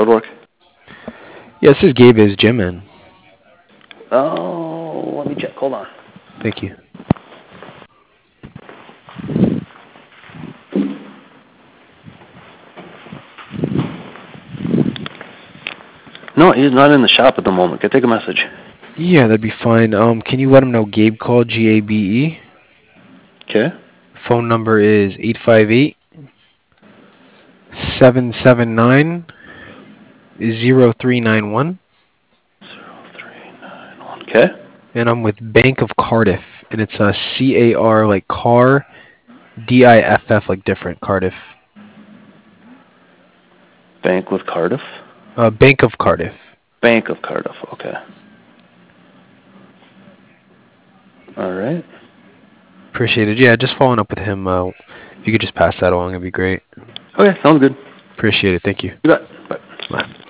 Roadwork? Yeah, this is Gabe as Gym Man. Oh, let me check. Hold on. Thank you. No, he's not in the shop at the moment. Can I take a message? Yeah, that'd be fine. Can you let him know Gabe called, Gabe? Okay. Phone number is 858-779-0391. 0391. Okay. And I'm with Bank of Cardiff, and it's a CAR like car, DIFF like different Cardiff. Bank with Cardiff? Bank of Cardiff. Bank of Cardiff. Okay. All right. Appreciate it. Yeah, just following up with him. If you could just pass that along, it'd be great. Okay, sounds good. Appreciate it. Thank you. You bet. Bye. Bye.